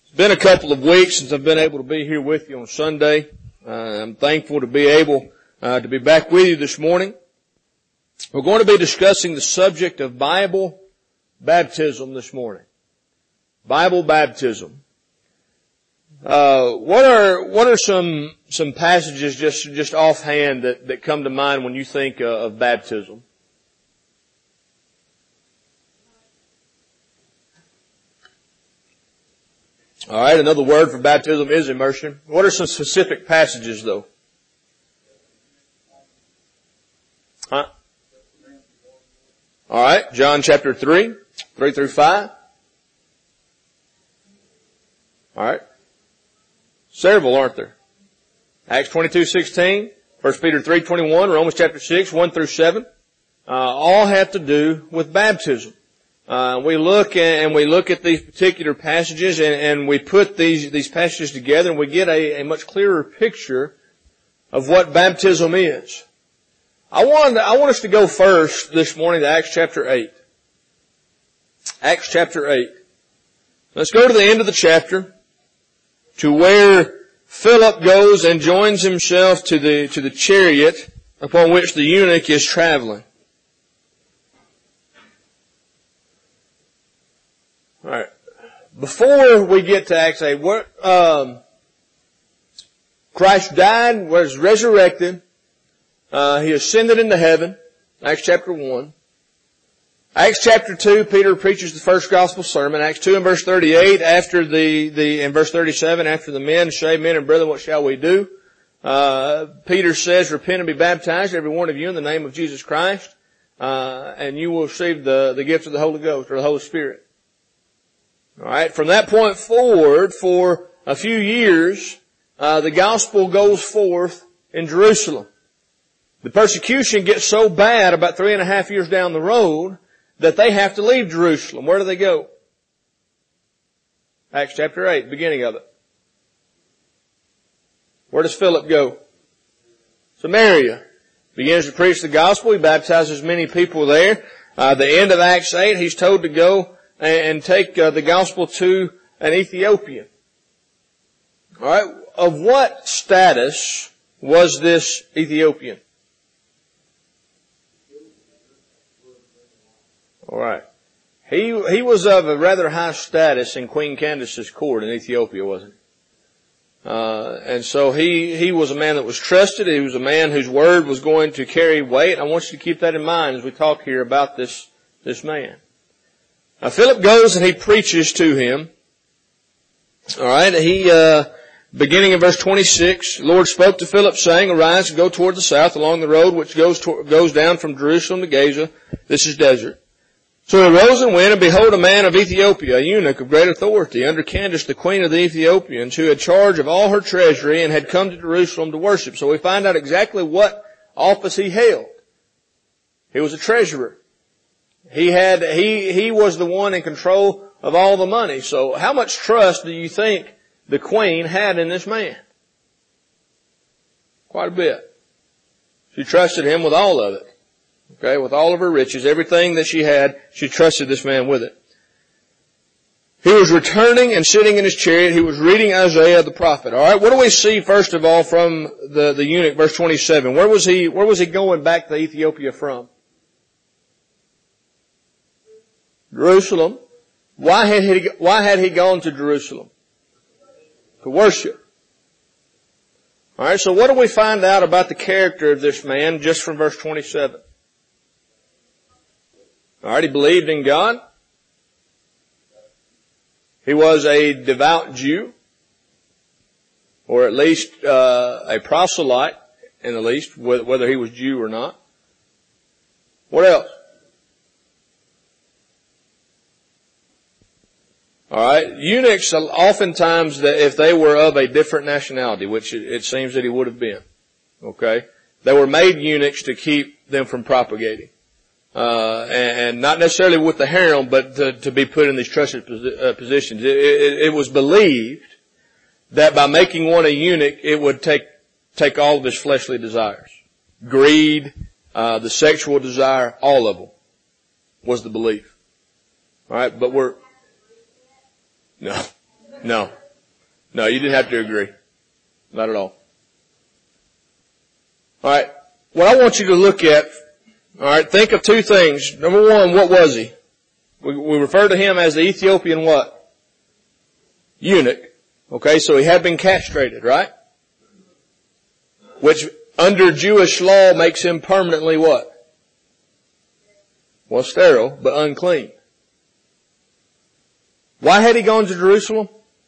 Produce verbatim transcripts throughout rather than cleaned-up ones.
It's been a couple of weeks since I've been able to be here with you on Sunday. Uh, I'm thankful to be able uh, to be back with you this morning. We're going to be discussing the subject of Bible baptism this morning. Bible baptism. Uh, what are what are some some passages just just offhand that that come to mind when you think uh, of baptism? All right, another word for baptism is immersion. What are some specific passages, though? Huh? All right, John chapter three, three through five. All right. Several, aren't there? Acts twenty-two sixteen, First Peter three twenty-one, Romans chapter six, one through seven. Uh, all have to do with baptism. Uh, we look and we look at these particular passages and, and we put these, these passages together and we get a, a much clearer picture of what baptism is. I want, I want us to go first this morning to Acts chapter eight. Acts chapter eight. Let's go to the end of the chapter to where Philip goes and joins himself to the, to the chariot upon which the eunuch is traveling. All right. Before we get to Acts eight, what, um, Christ died, was resurrected, uh, He ascended into heaven, Acts chapter one. Acts chapter two, Peter preaches the first gospel sermon. Acts two and verse thirty-eight, after the, the, in verse thirty-seven, after the men say, men and brethren, what shall we do? Uh, Peter says, repent and be baptized, every one of you, in the name of Jesus Christ, uh, and you will receive the, the gift of the Holy Ghost, or the Holy Spirit. Alright, from that point forward, for a few years, uh, the gospel goes forth in Jerusalem. The persecution gets so bad about three and a half years down the road that they have to leave Jerusalem. Where do they go? Acts chapter eight, beginning of it. Where does Philip go? Samaria. Begins to preach the gospel. He baptizes many people there. Uh, the end of Acts eight, he's told to go and take uh, the gospel to an Ethiopian. All right, of what status was this Ethiopian? All right, he he was of a rather high status in Queen Candace's court in Ethiopia, wasn't he? Uh, and so he he was a man that was trusted. He was a man whose word was going to carry weight. I want you to keep that in mind as we talk here about this this man. Now, Philip goes and he preaches to him. All right, he, uh, beginning in verse twenty-six, the Lord spoke to Philip, saying, arise and go toward the south along the road which goes to, goes down from Jerusalem to Gaza. This is desert. So he rose and went, and behold, a man of Ethiopia, a eunuch of great authority, under Candace, the queen of the Ethiopians, who had charge of all her treasury and had come to Jerusalem to worship. So we find out exactly what office he held. He was a treasurer. He had, he, he was the one in control of all the money. So how much trust do you think the queen had in this man? Quite a bit. She trusted him with all of it. Okay, with all of her riches, everything that she had, she trusted this man with it. He was returning and sitting in his chariot. He was reading Isaiah the prophet. All right, what do we see first of all from the, the eunuch, verse twenty-seven? Where was he, where was he going back to Ethiopia from? Jerusalem. Why had he, why had he gone to Jerusalem? To worship. Alright, so what do we find out about the character of this man just from verse twenty-seven? Alright, he believed in God. He was a devout Jew. Or at least, uh, a proselyte, in the least, whether he was Jew or not. What else? All right, eunuchs oftentimes, if they were of a different nationality, which it seems that he would have been, okay, they were made eunuchs to keep them from propagating, uh, and, and not necessarily with the harem, but to, to be put in these trusted positions. It, it, it was believed that by making one a eunuch, it would take take all of his fleshly desires, greed, uh, the sexual desire, all of them, was the belief. All right, but we're No, no, No, you didn't have to agree. Not at all. All right. What I want you to look at, all right, think of two things. Number one, what was he? We, we refer to him as the Ethiopian what? Eunuch. Okay, so he had been castrated, right? Which under Jewish law makes him permanently what? Well, sterile, but unclean. Why had he gone to Jerusalem?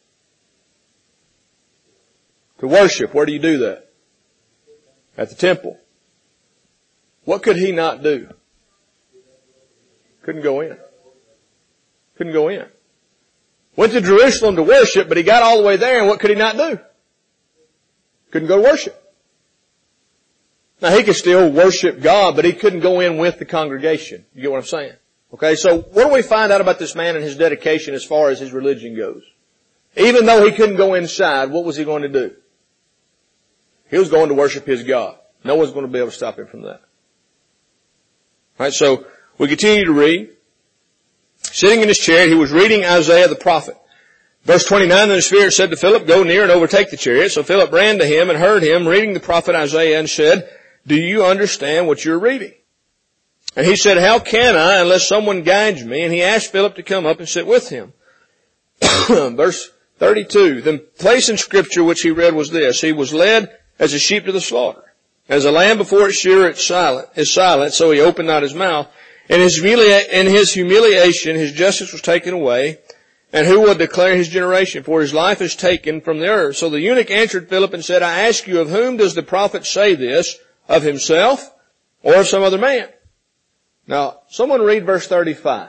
To worship. Where do you do that? At the temple. What could he not do? Couldn't go in. Couldn't go in. Went to Jerusalem to worship, but he got all the way there, and what could he not do? Couldn't go to worship. Now he could still worship God, but he couldn't go in with the congregation. You get what I'm saying? Okay, so what do we find out about this man and his dedication as far as his religion goes? Even though he couldn't go inside, what was he going to do? He was going to worship his God. No one's going to be able to stop him from that. Alright, so we continue to read. Sitting in his chair, he was reading Isaiah the prophet. Verse twenty-nine, then the Spirit said to Philip, go near and overtake the chariot. So Philip ran to him and heard him reading the prophet Isaiah and said, do you understand what you're reading? And he said, how can I unless someone guides me? And he asked Philip to come up and sit with him. Verse thirty-two, the place in Scripture which he read was this, he was led as a sheep to the slaughter. As a lamb before its shearer is silent, is silent, so he opened not his mouth. In his, humilia- in his humiliation, his justice was taken away. And who will declare his generation? For his life is taken from the earth. So the eunuch answered Philip and said, I ask you, of whom does the prophet say this? Of himself or of some other man? Now, someone read verse thirty-five.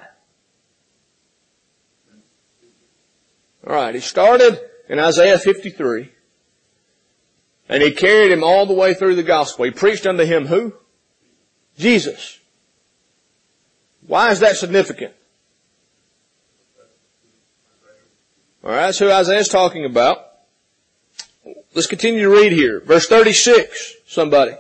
Alright, he started in Isaiah fifty-three. And he carried him all the way through the gospel. He preached unto him who? Jesus. Why is that significant? Alright, that's who Isaiah's talking about. Let's continue to read here. Verse thirty-six, somebody.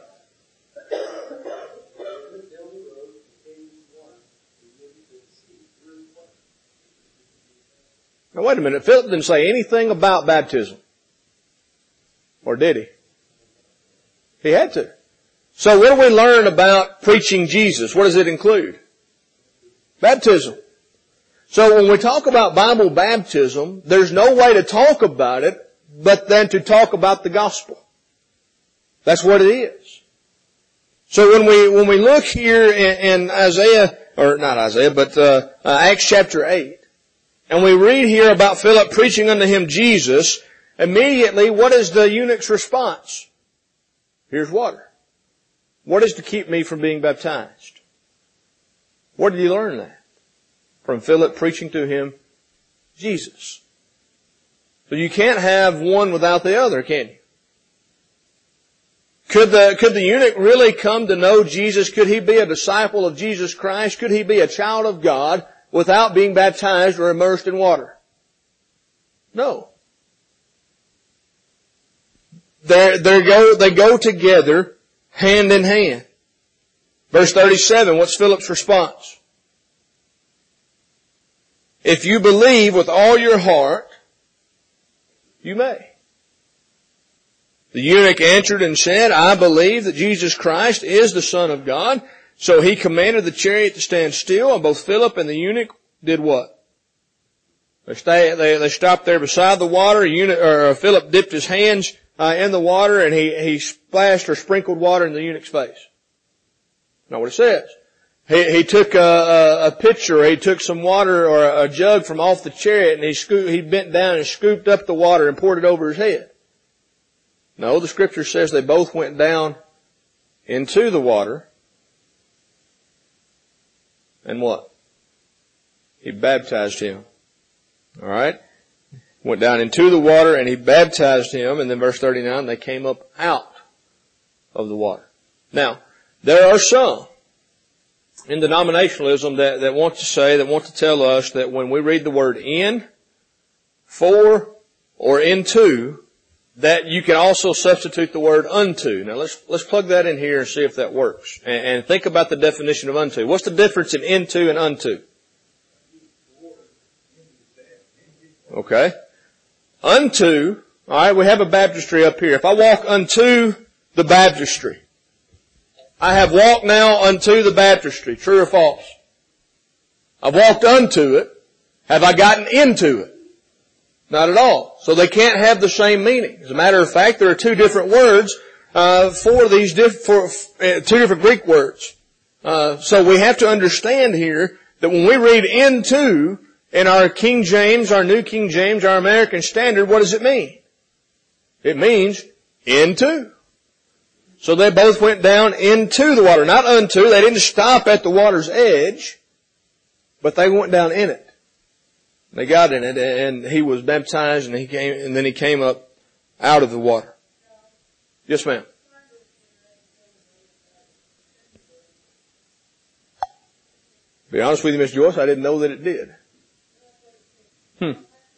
Now wait a minute, Philip didn't say anything about baptism. Or did he? He had to. So what do we learn about preaching Jesus? What does it include? Baptism. So when we talk about Bible baptism, there's no way to talk about it but then to talk about the gospel. That's what it is. So when we, when we look here in, in Isaiah, or not Isaiah, but uh, uh, Acts chapter eight, and we read here about Philip preaching unto him Jesus, immediately what is the eunuch's response? Here's water. What is to keep me from being baptized? Where did he learn that? From Philip preaching to him Jesus. So you can't have one without the other, can you? Could the, could the eunuch really come to know Jesus? Could he be a disciple of Jesus Christ? Could he be a child of God without being baptized or immersed in water? No. They're, they go, they go together hand in hand. Verse thirty-seven, what's Philip's response? If you believe with all your heart, you may. The eunuch answered and said, I believe that Jesus Christ is the Son of God. So he commanded the chariot to stand still, and both Philip and the eunuch did what? They, stay, they, they stopped there beside the water. Eunuch, or Philip dipped his hands uh, in the water, and he, he splashed or sprinkled water in the eunuch's face. Not what it says. He, he took a, a, a pitcher, he took some water or a, a jug from off the chariot, and he scooped, he bent down and scooped up the water and poured it over his head. No, the scripture says they both went down into the water. And what? He baptized him. Alright? Went down into the water and he baptized him. And then verse thirty-nine, they came up out of the water. Now, there are some in denominationalism that, that want to say, that want to tell us that when we read the word in, for, or into, that you can also substitute the word unto. Now let's, let's plug that in here and see if that works. And, and think about the definition of unto. What's the difference in into and unto? Okay. unto, alright, we have a baptistry up here. If I walk unto the baptistry, I have walked now unto the baptistry. True or false? I've walked unto it. Have I gotten into it? Not at all. So they can't have the same meaning. As a matter of fact, there are two different words uh, for these diff- for uh, two different Greek words. Uh, so we have to understand here that when we read into in our King James, our New King James, our American Standard, what does it mean? It means into. So they both went down into the water, not unto. They didn't stop at the water's edge, but they went down in it. They got in it, and he was baptized, and he came, and then he came up out of the water. Yes, ma'am. To be honest with you, Miss Joyce, I didn't know that it did. Hmm.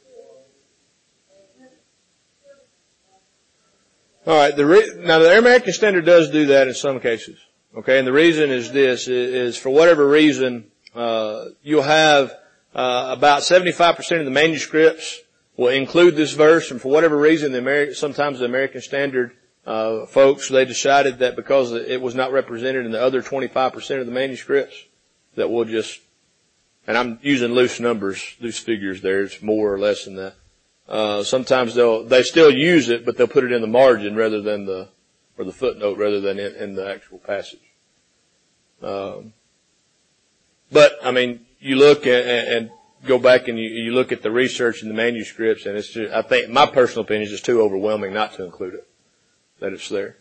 All right. The re- now the American Standard does do that in some cases. Okay, and the reason is this: is for whatever reason, uh, you'll have uh, about seventy-five percent of the manuscripts will include this verse, and for whatever reason, the Ameri- sometimes the American Standard uh, folks they decided that because it was not represented in the other twenty-five percent of the manuscripts, that we'll just, and I'm using loose numbers, loose figures there. It's more or less than that. Uh, sometimes they'll, they still use it, but they'll put it in the margin rather than the, or the footnote rather than in, in the actual passage. Um, but, I mean, you look at, and go back and you, you look at the research in the manuscripts, and it's just, I think, my personal opinion is just too overwhelming not to include it, that it's there.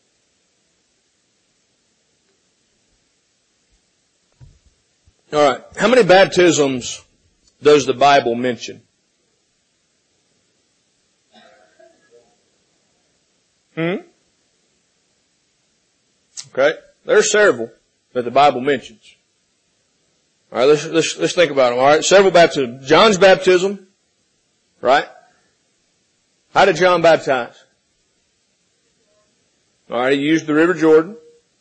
All right. How many baptisms does the Bible mention? Hmm? Okay. There are several that the Bible mentions. All right. Let's, let's, let's think about them. All right. Several baptisms. John's baptism. Right? How did John baptize? All right. He used the River Jordan.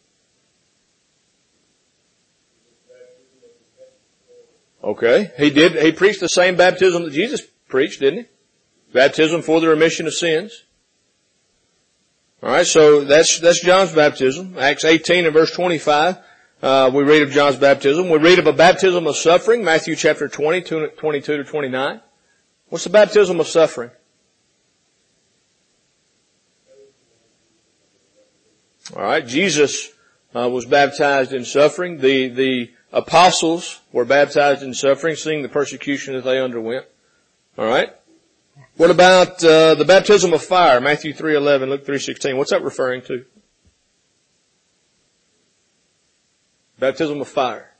Okay. He did, he preached the same baptism that Jesus preached, didn't he? Baptism for the remission of sins. Alright, so that's, that's John's baptism. Acts eighteen and verse twenty-five, uh, we read of John's baptism. We read of a baptism of suffering, Matthew chapter twenty, twenty-two to twenty-nine. What's the baptism of suffering? Alright, Jesus, uh, was baptized in suffering. The, the apostles were baptized in suffering, seeing the persecution that they underwent. Alright? What about uh, the baptism of fire? Matthew three eleven, Luke three sixteen. What's that referring to? Baptism of fire.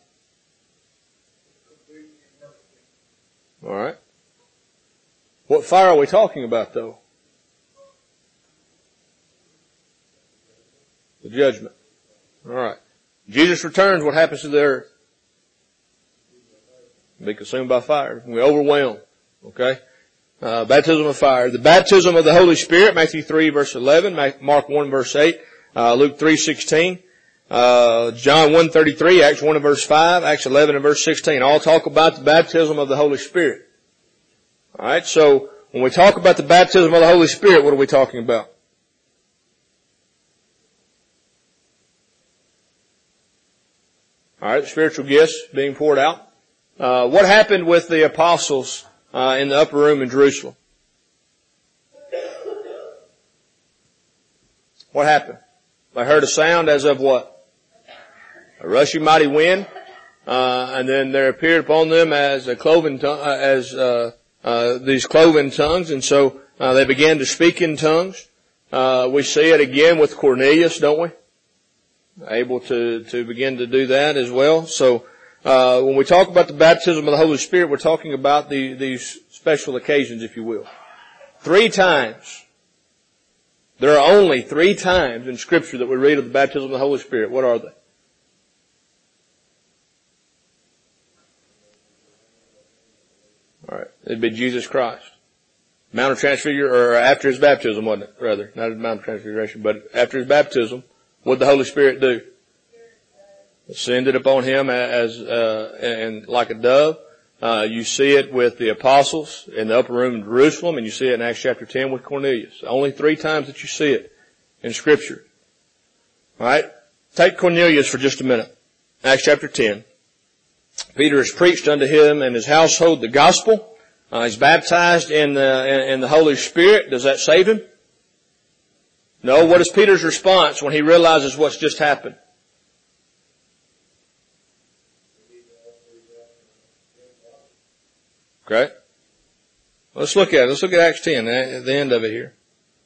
All right. What fire are we talking about, though? The judgment. All right. Jesus returns. What happens to the earth? Be consumed by fire. We overwhelm. Okay. Uh, baptism of fire. The baptism of the Holy Spirit, Matthew three verse eleven, Mark one verse eight, uh, Luke three sixteen, uh, John one thirty-three, Acts one and verse five, Acts eleven and verse sixteen. All talk about the baptism of the Holy Spirit. Alright, so when we talk about the baptism of the Holy Spirit, what are we talking about? Alright, spiritual gifts being poured out. Uh, what happened with the apostles Uh, in the upper room in Jerusalem? What happened? They heard a sound as of what? A rushing mighty wind, uh, and then there appeared upon them as a cloven tongue, uh, as uh, uh, these cloven tongues, and so uh, they began to speak in tongues. Uh, we see it again with Cornelius, don't we? Able to to begin to do that as well. So. Uh, when we talk about the baptism of the Holy Spirit, we're talking about the, these special occasions, if you will. Three times. There are only three times in Scripture that we read of the baptism of the Holy Spirit. What are they? Alright. It'd be Jesus Christ. Mount of Transfiguration, or after His baptism, wasn't it? Rather, not at Mount of Transfiguration, but after His baptism, what did the Holy Spirit do? Ascended upon Him as, uh, and like a dove. Uh, you see it with the apostles in the upper room in Jerusalem, and you see it in Acts chapter ten with Cornelius. Only three times that you see it in Scripture. Alright? Take Cornelius for just a minute. Acts chapter ten. Peter has preached unto him and his household the gospel. Uh, he's baptized in the, in, in the Holy Spirit. Does that save him? No. What is Peter's response when he realizes what's just happened? Okay. Let's look at it. Let's look at Acts ten, at the end of it here.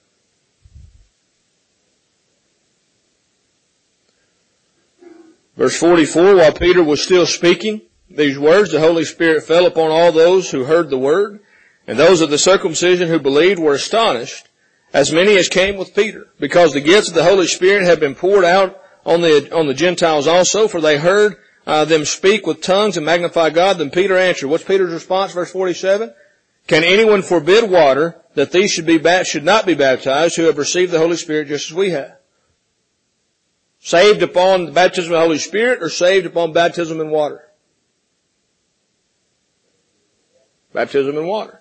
Verse forty-four, while Peter was still speaking these words, the Holy Spirit fell upon all those who heard the word, and those of the circumcision who believed were astonished, as many as came with Peter, because the gifts of the Holy Spirit had been poured out on the on the Gentiles also, for they heard uh, them speak with tongues and magnify God. Then Peter answered. What's Peter's response? Verse forty-seven. Can anyone forbid water that these should be should not be baptized who have received the Holy Spirit just as we have? Saved upon the baptism of the Holy Spirit or saved upon baptism in water? Baptism in water.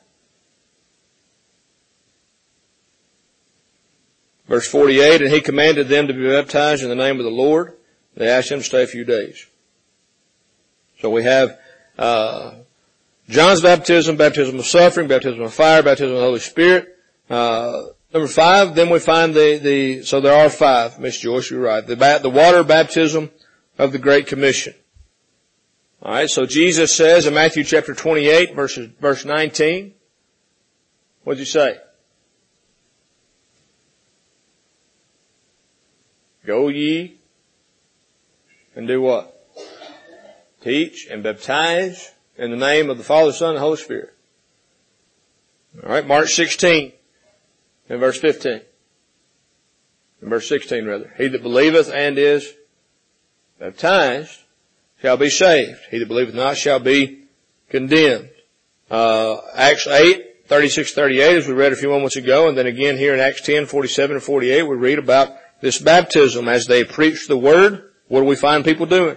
Verse forty-eight, and he commanded them to be baptized in the name of the Lord. They asked him to stay a few days. So we have uh John's baptism, baptism of suffering, baptism of fire, baptism of the Holy Spirit. Uh Number five, then we find the, the, so there are five, Miss Joyce, you're right. The, the water baptism of the Great Commission. Alright, so Jesus says in Matthew chapter twenty-eight, verses, verse nineteen, what did he say? Go ye and do what? Teach and baptize in the name of the Father, Son, and Holy Spirit. Alright, Mark sixteen. In verse fifteen. In verse sixteen rather. He that believeth and is baptized shall be saved. He that believeth not shall be condemned. Uh, Acts eight, thirty-six, thirty-eight, as we read a few moments ago, and then again here in Acts ten, forty-seven and forty-eight, we read about this baptism. As they preached the word, what do we find people doing?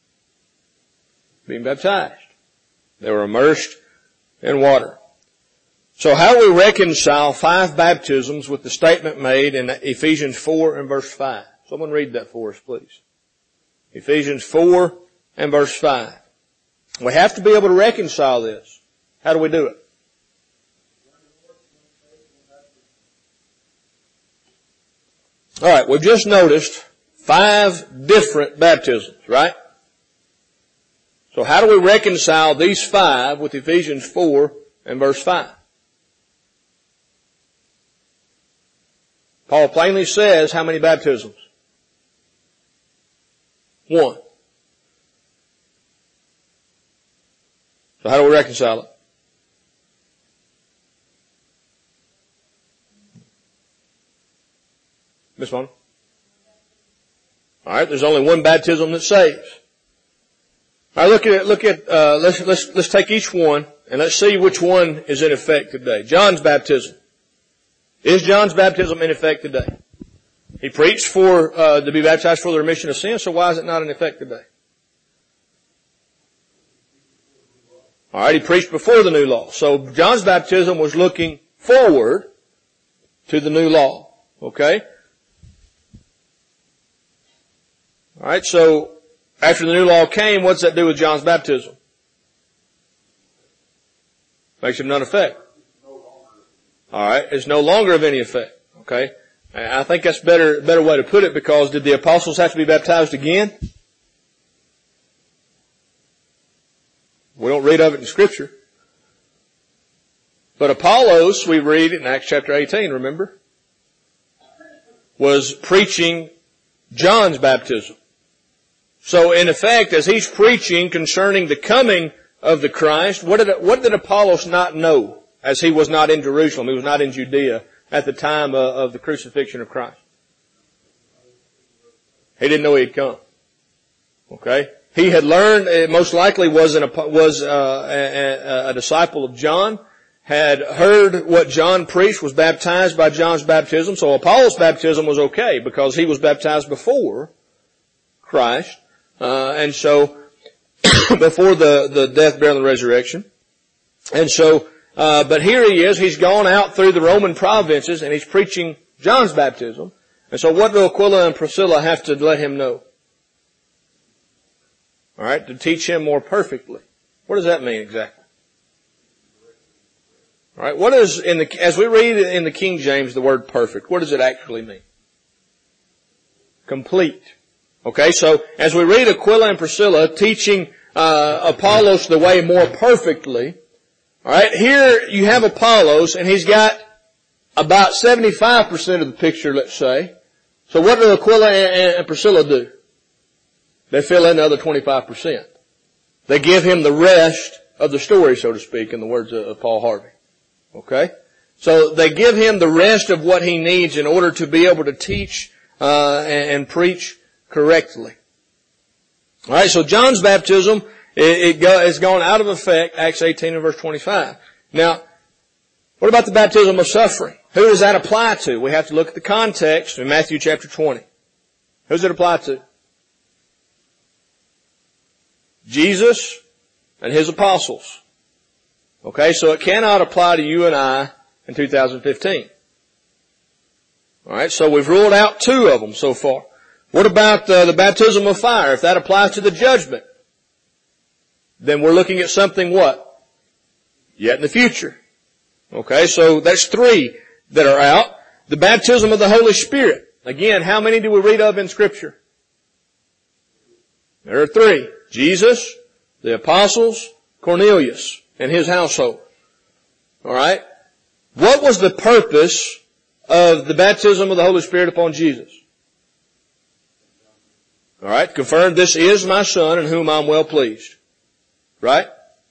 Being baptized. They were immersed in water. So how do we reconcile five baptisms with the statement made in Ephesians four and verse five? Someone read that for us, please. Ephesians four and verse five. We have to be able to reconcile this. How do we do it? Alright, we've just noticed five different baptisms, right? So how do we reconcile these five with Ephesians four and verse five? Paul plainly says how many baptisms? One. So how do we reconcile it? Miss Mona? Alright, there's only one baptism that saves. Alright, look at, look at, uh, let's, let's, let's take each one and let's see which one is in effect today. John's baptism. Is John's baptism in effect today? He preached for, uh, to be baptized for the remission of sins, so why is it not in effect today? Alright, he preached before the new law. So John's baptism was looking forward to the new law. Okay? Alright, so after the new law came, what's that do with John's baptism? Makes him none effect. Alright, it's no longer of any effect. Okay? I think that's a better, better way to put it, because did the apostles have to be baptized again? We don't read of it in Scripture. But Apollos, we read in Acts chapter eighteen, remember? Was preaching John's baptism. So in effect, as he's preaching concerning the coming of the Christ, what did, what did Apollos not know? As he was not in Jerusalem, he was not in Judea at the time of, of the crucifixion of Christ. He didn't know he had come. Okay? He had learned, it most likely was an, was uh, a, a, a disciple of John, had heard what John preached, was baptized by John's baptism. So Apollos' baptism was okay because he was baptized before Christ. Uh, and so before the, the death, burial, and resurrection. And so, uh, but here he is, he's gone out through the Roman provinces and he's preaching John's baptism. And so what do Aquila and Priscilla have to let him know? Alright, to teach him more perfectly. What does that mean exactly? Alright, what is, in the, as we read in the King James, the word perfect, what does it actually mean? Complete. Okay, so as we read Aquila and Priscilla teaching uh, Apollos the way more perfectly, alright, here you have Apollos and he's got about seventy-five percent of the picture, let's say. So what do Aquila and, and Priscilla do? They fill in the other twenty-five percent. They give him the rest of the story, so to speak, in the words of Paul Harvey. Okay? So they give him the rest of what he needs in order to be able to teach uh, and, and preach correctly. Alright, so John's baptism, it, it go, has gone out of effect, Acts eighteen and verse twenty-five. Now, what about the baptism of suffering? Who does that apply to? We have to look at the context in Matthew chapter twenty. Who does it apply to? Jesus and His apostles. Okay, so it cannot apply to you and I in two thousand fifteen. Alright, so we've ruled out two of them so far. What about uh, the baptism of fire? If that applies to the judgment, then we're looking at something what? Yet in the future. Okay, so that's three that are out. The baptism of the Holy Spirit. Again, how many do we read of in Scripture? There are three. Jesus, the apostles, Cornelius, and his household. Alright? What was the purpose of the baptism of the Holy Spirit upon Jesus? Alright? Confirm, this is my Son in whom I'm well pleased. Right?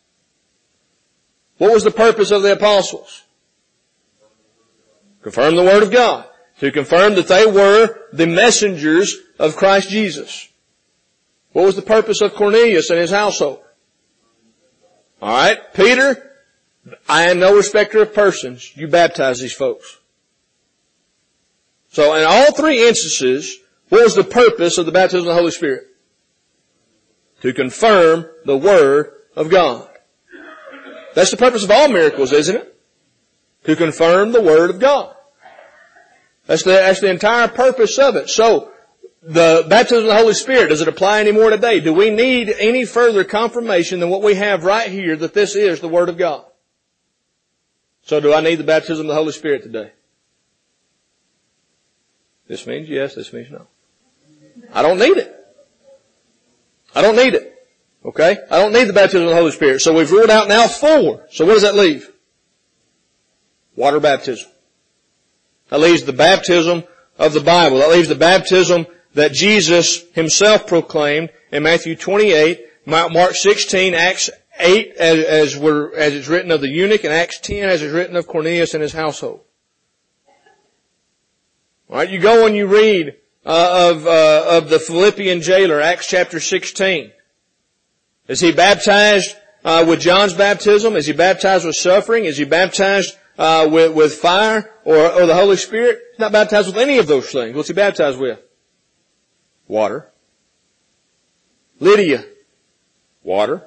What was the purpose of the apostles? Confirm the Word of God. To confirm that they were the messengers of Christ Jesus. What was the purpose of Cornelius and his household? Alright, Peter, I am no respecter of persons. You baptize these folks. So in all three instances, what was the purpose of the baptism of the Holy Spirit? To confirm the Word of God. That's the purpose of all miracles, isn't it? To confirm the Word of God. That's the, that's the entire purpose of it. So, the baptism of the Holy Spirit, does it apply anymore today? Do we need any further confirmation than what we have right here that this is the Word of God? So do I need the baptism of the Holy Spirit today? This means yes, this means no. I don't need it. I don't need it. Okay? I don't need the baptism of the Holy Spirit. So we've ruled out now four. So what does that leave? Water baptism. That leaves the baptism of the Bible. That leaves the baptism that Jesus Himself proclaimed in Matthew twenty-eight, Mark sixteen, Acts eight as, as, we're, as it's written of the eunuch, and Acts ten as it's written of Cornelius and his household. Alright, you go and you read uh, of, uh, of the Philippian jailer, Acts chapter sixteen. Is he baptized uh, with John's baptism? Is he baptized with suffering? Is he baptized uh, with, with fire or, or the Holy Spirit? He's not baptized with any of those things. What's he baptized with? Water. Lydia. Water.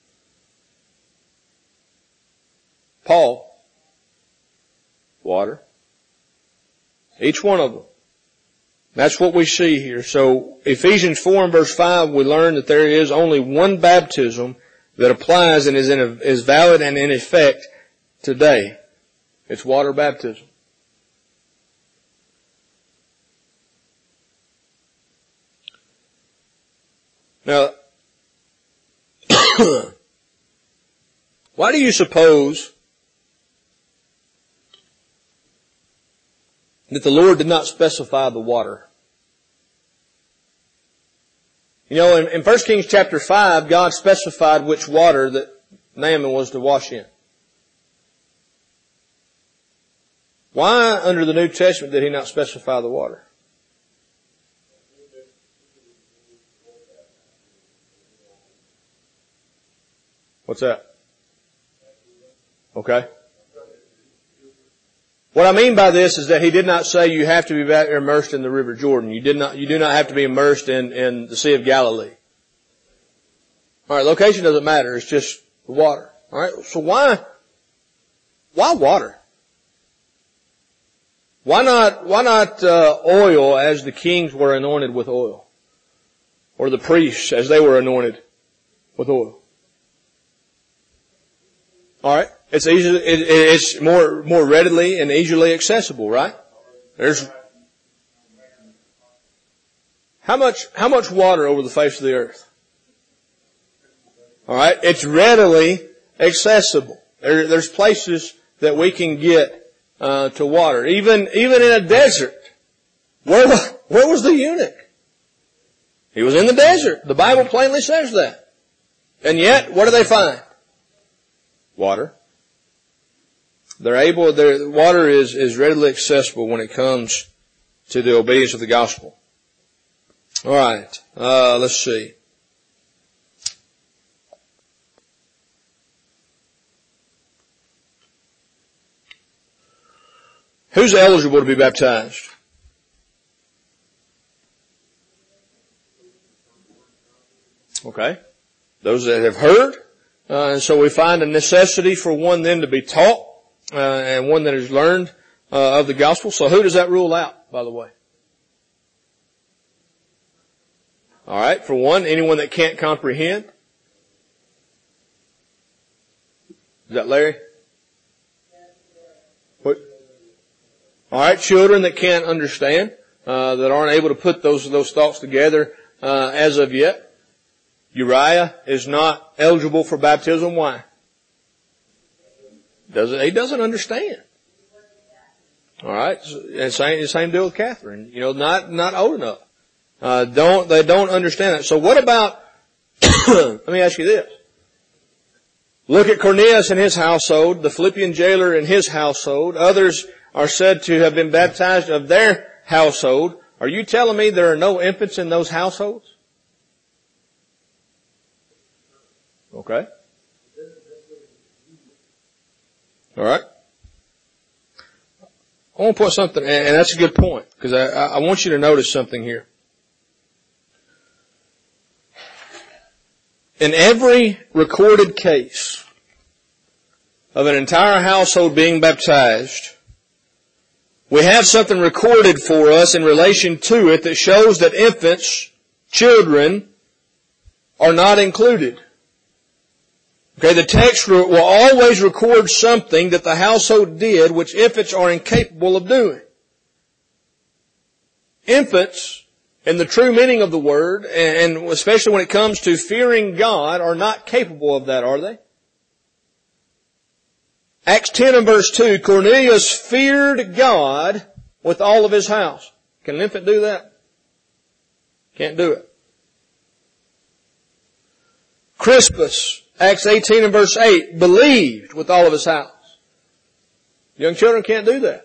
Paul. Water. Each one of them. That's what we see here. So Ephesians four and verse five, we learn that there is only one baptism that applies and is in a, is valid and in effect today. It's water baptism. Now, why do you suppose that the Lord did not specify the water? You know, in, in First Kings chapter five, God specified which water that Naaman was to wash in. Why, under the New Testament, did He not specify the water? What's that? Okay. What I mean by this is that He did not say you have to be immersed in the River Jordan. You did not, you do not have to be immersed in, in the Sea of Galilee. Alright, location doesn't matter. It's just the water. Alright, so why, why water? Why not, why not, uh, oil as the kings were anointed with oil? Or the priests as they were anointed with oil? Alright, it's easy, it, it's more, more readily and easily accessible, right? There's, how much, how much water over the face of the earth? Alright, it's readily accessible. There, there's places that we can get Uh, to water. Even, even in a desert. Where, where was the eunuch? He was in the desert. The Bible plainly says that. And yet, what do they find? Water. They're able, their water is, is readily accessible when it comes to the obedience of the gospel. Alright, uh, let's see. Who's eligible to be baptized? Okay. Those that have heard. Uh, and so we find a necessity for one then to be taught, uh, and one that has learned, uh, of the gospel. So who does that rule out, by the way? Alright, for one, anyone that can't comprehend. Is that Larry? What? Alright, children that can't understand, uh, that aren't able to put those, those thoughts together, uh, as of yet. Uriah is not eligible for baptism. Why? Doesn't, he doesn't understand. Alright, and same, same deal with Catherine. You know, not, not old enough. Uh, don't, they don't understand that. So what about, let me ask you this. Look at Cornelius and his household, the Philippian jailer and his household. Others are said to have been baptized of their household. Are you telling me there are no infants in those households? Okay. All right. I want to point something, and that's a good point, because I, I want you to notice something here. In every recorded case of an entire household being baptized, we have something recorded for us in relation to it that shows that infants, children, are not included. Okay, the text will always record something that the household did which infants are incapable of doing. Infants, in the true meaning of the word, and especially when it comes to fearing God, are not capable of that, are they? Acts ten and verse two, Cornelius feared God with all of his house. Can an infant do that? Can't do it. Crispus, Acts eighteen and verse eight, believed with all of his house. Young children can't do that.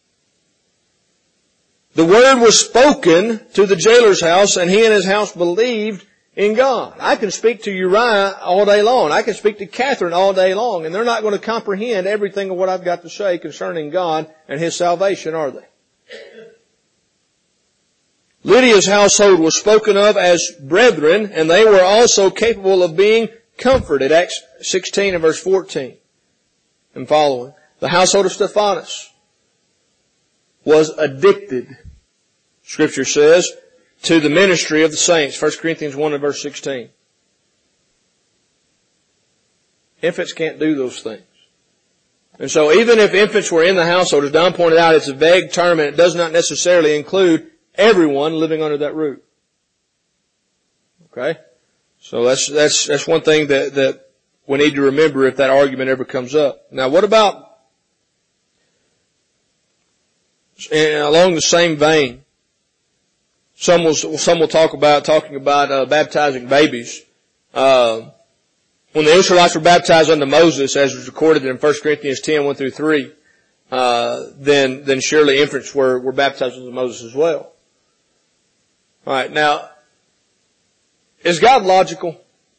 The word was spoken to the jailer's house, and he and his house believed in God. I can speak to Uriah all day long. I can speak to Catherine all day long, and they're not going to comprehend everything of what I've got to say concerning God and His salvation, are they? Lydia's household was spoken of as brethren, and they were also capable of being comforted. Acts sixteen and verse fourteen and following. The household of Stephanus was addicted, Scripture says, to the ministry of the saints. First Corinthians one and verse sixteen. Infants can't do those things. And so even if infants were in the household, as Don pointed out, it's a vague term and it does not necessarily include everyone living under that roof. Okay? So that's, that's, that's one thing that, that we need to remember if that argument ever comes up. Now what about, and along the same vein, some will, some will talk about, talking about, uh, baptizing babies. Uh, when the Israelites were baptized under Moses, as was recorded in First Corinthians ten, one through three, uh, then, then surely infants were, were baptized under Moses as well. Alright, now, is God logical?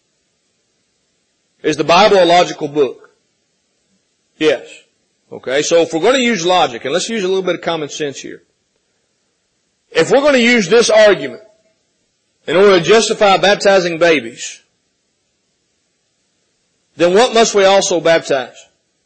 Is the Bible a logical book? Yes. Okay, so if we're going to use logic, and let's use a little bit of common sense here. If we're going to use this argument in order to justify baptizing babies, then what must we also baptize?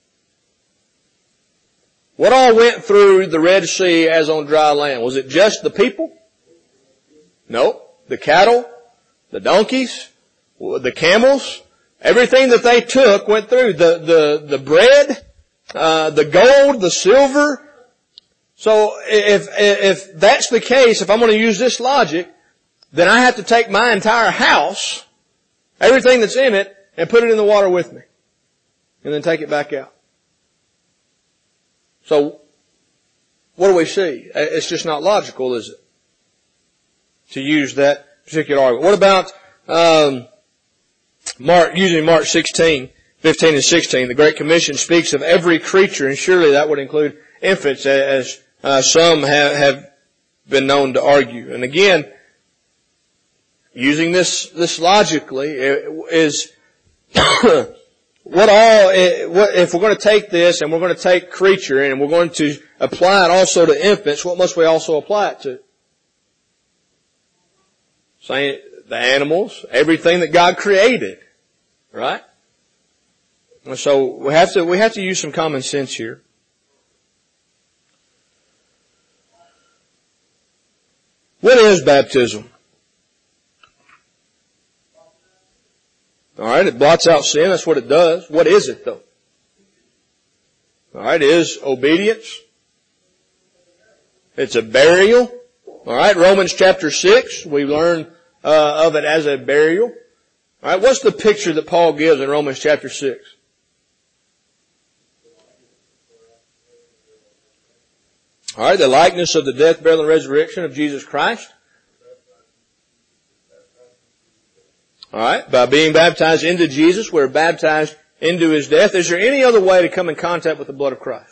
What all went through the Red Sea as on dry land? Was it just the people? No. The cattle, the donkeys, the camels, everything that they took went through. The, the, the bread, uh, the gold, the silver. So if, if that's the case, if I'm going to use this logic, then I have to take my entire house, everything that's in it, and put it in the water with me. And then take it back out. So, what do we see? It's just not logical, is it? To use that particular argument. What about, um, Mark, using Mark sixteen, fifteen and sixteen? The Great Commission speaks of every creature, and surely that would include infants, as uh, some have, have been known to argue. And again, using this, this logically is, what all, if we're going to take this and we're going to take creature and we're going to apply it also to infants, what must we also apply it to? Saying the animals, everything that God created, right? And so we have to, we have to use some common sense here. What is baptism? Alright, it blots out sin. That's what it does. What is it though? Alright, it is obedience. It's a burial. Alright, Romans chapter six, we learn uh, of it as a burial. Alright, what's the picture that Paul gives in Romans chapter six? Alright, the likeness of the death, burial, and resurrection of Jesus Christ. Alright, by being baptized into Jesus, we're baptized into His death. Is there any other way to come in contact with the blood of Christ?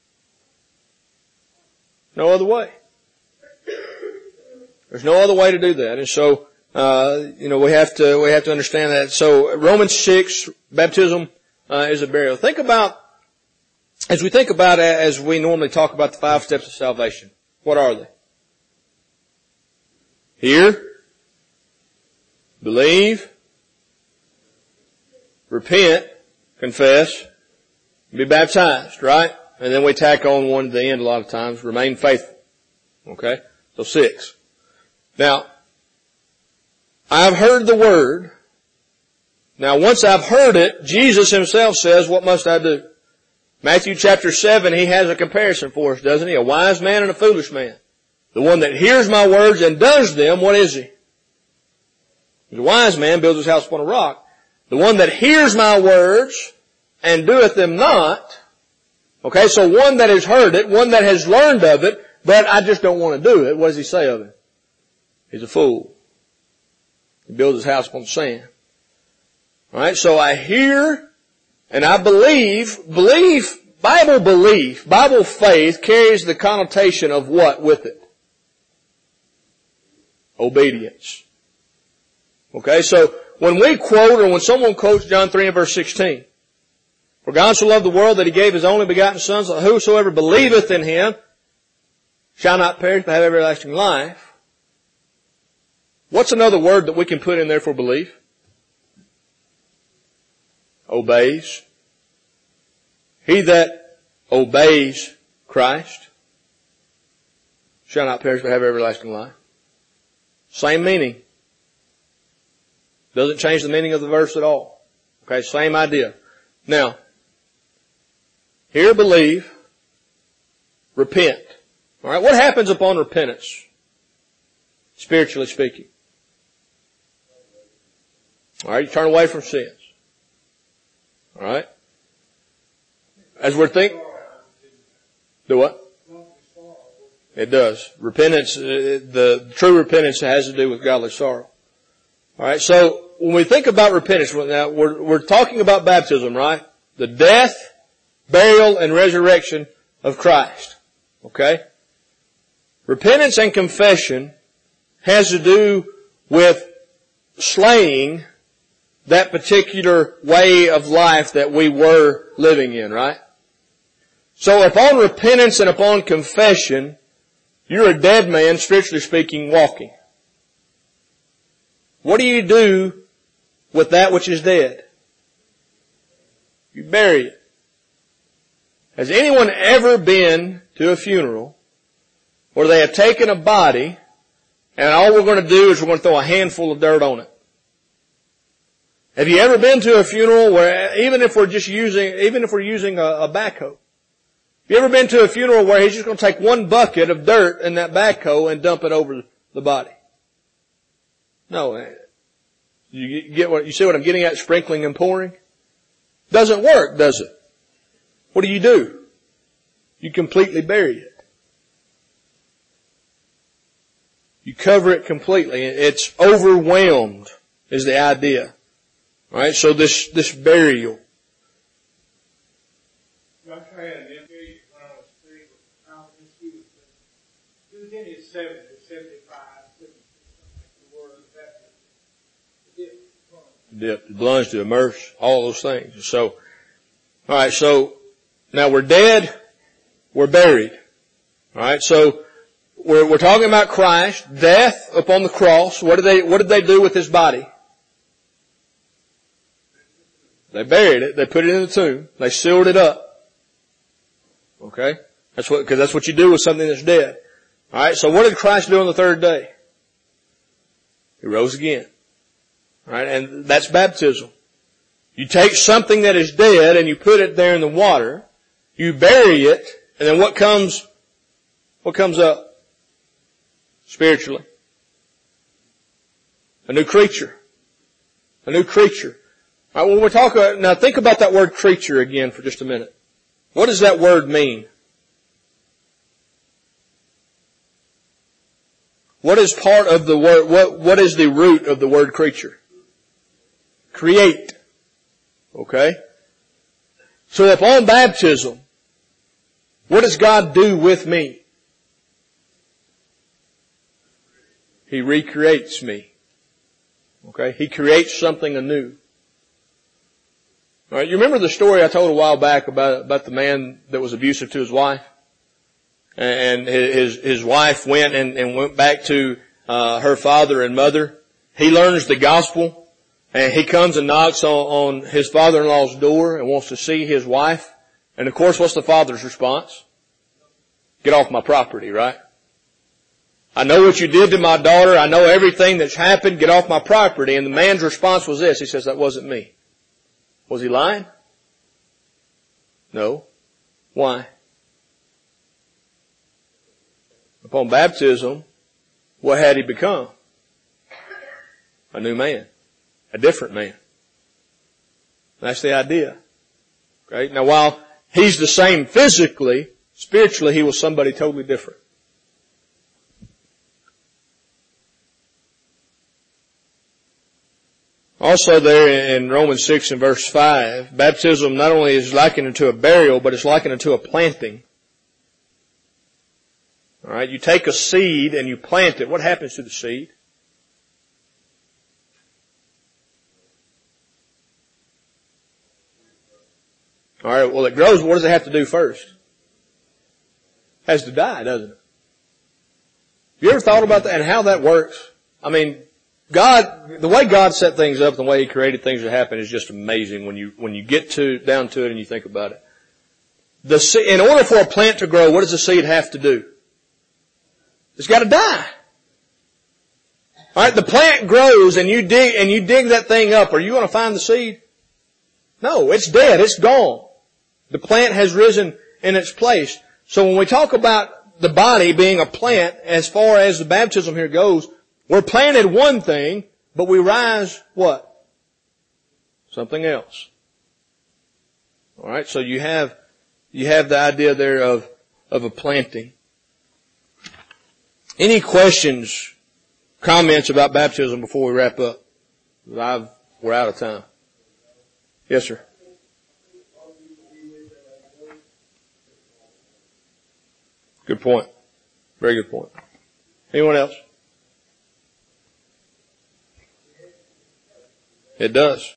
No other way. There's no other way to do that. And so, uh, you know, we have to, we have to understand that. So, Romans six, baptism, uh, is a burial. Think about, as we think about, as we normally talk about the five steps of salvation, what are they? Hear, believe, repent, confess, be baptized, right? And then we tack on one at the end a lot of times, remain faithful. Okay? So six. Now, I've heard the word. Now once I've heard it, Jesus Himself says, what must I do? Matthew chapter seven, He has a comparison for us, doesn't He? A wise man and a foolish man. The one that hears my words and does them, what is he? The wise man builds his house upon a rock. The one that hears my words and doeth them not. Okay, so one that has heard it, one that has learned of it, but I just don't want to do it. What does he say of it? He's a fool. He builds his house upon sand. Alright, so I hear and I believe. Belief, Bible belief, Bible faith carries the connotation of what with it? Obedience. Okay, so when we quote, or when someone quotes John three and verse sixteen, for God so loved the world that He gave His only begotten Son, so that whosoever believeth in Him shall not perish but have everlasting life. What's another word that we can put in there for belief? Obeys. He that obeys Christ shall not perish but have everlasting life. Same meaning. Doesn't change the meaning of the verse at all. Okay, same idea. Now, hear, believe, repent. Alright, what happens upon repentance? Spiritually speaking. Alright, you turn away from sins. Alright? As we're thinking, do what? It does. Repentance, the true repentance has to do with godly sorrow. Alright, so when we think about repentance, now we're, we're talking about baptism, right? The death, burial, and resurrection of Christ. Okay? Repentance and confession has to do with slaying that particular way of life that we were living in, right? So upon repentance and upon confession, you're a dead man, spiritually speaking, walking. What do you do with that which is dead? You bury it. Has anyone ever been to a funeral where they have taken a body and all we're going to do is we're going to throw a handful of dirt on it? Have you ever been to a funeral where even if we're just using, even if we're using a, a backhoe, have you ever been to a funeral where he's just going to take one bucket of dirt in that backhoe and dump it over the body? No. You get what, you see what I'm getting at? Sprinkling and pouring? Doesn't work, does it? What do you do? You completely bury it. You cover it completely. It's overwhelmed is the idea. All right, so this, this burial. I had an interview when I was three with Conference. He was, he was in his seventies, seventy-five, the word of baptism. Dip, plunge, to immerse, all those things. So, alright, so, now we're dead, we're buried. Alright, so, we're, we're talking about Christ, death upon the cross. What did they, what did they do with his body? They buried it, they put it in the tomb, they sealed it up. Okay? That's what, cause that's what you do with something that's dead. Alright, so what did Christ do on the third day? He rose again. Alright, and that's baptism. You take something that is dead and you put it there in the water, you bury it, and then what comes, what comes up? Spiritually. A new creature. A new creature. Alright, when we're talking, now think about that word creature again for just a minute. What does that word mean? What is part of the word, what, what is the root of the word creature? Create. Okay? So upon baptism, what does God do with me? He recreates me. Okay? He creates something anew. All right, you remember the story I told a while back about, about the man that was abusive to his wife? And his, his wife went and, and went back to, uh, her father and mother. He learns the gospel and he comes and knocks on, on his father-in-law's door and wants to see his wife. And of course, what's the father's response? Get off my property, right? I know what you did to my daughter. I know everything that's happened. Get off my property. And the man's response was this. He says, that wasn't me. Was he lying? No. Why? Upon baptism, what had he become? A new man. A different man. That's the idea. Okay? Now while he's the same physically, spiritually he was somebody totally different. Also there in Romans six and verse five, baptism not only is likened to a burial, but it's likened to a planting. Alright, you take a seed and you plant it. What happens to the seed? Alright, well it grows, what does it have to do first? It has to die, doesn't it? Have you ever thought about that and how that works? I mean, God, the way God set things up, the way He created things to happen is just amazing when you, when you get to, down to it and you think about it. The, in order for a plant to grow, what does the seed have to do? It's got to die. Alright, the plant grows and you dig, and you dig that thing up. Are you going to find the seed? No, it's dead. It's gone. The plant has risen in its place. So when we talk about the body being a plant, as far as the baptism here goes, we're planted one thing, but we rise what? Something else. Alright, so you have, you have the idea there of, of a planting. Any questions, comments about baptism before we wrap up? I've, we're out of time. Yes, sir. Good point. Very good point. Anyone else? It does.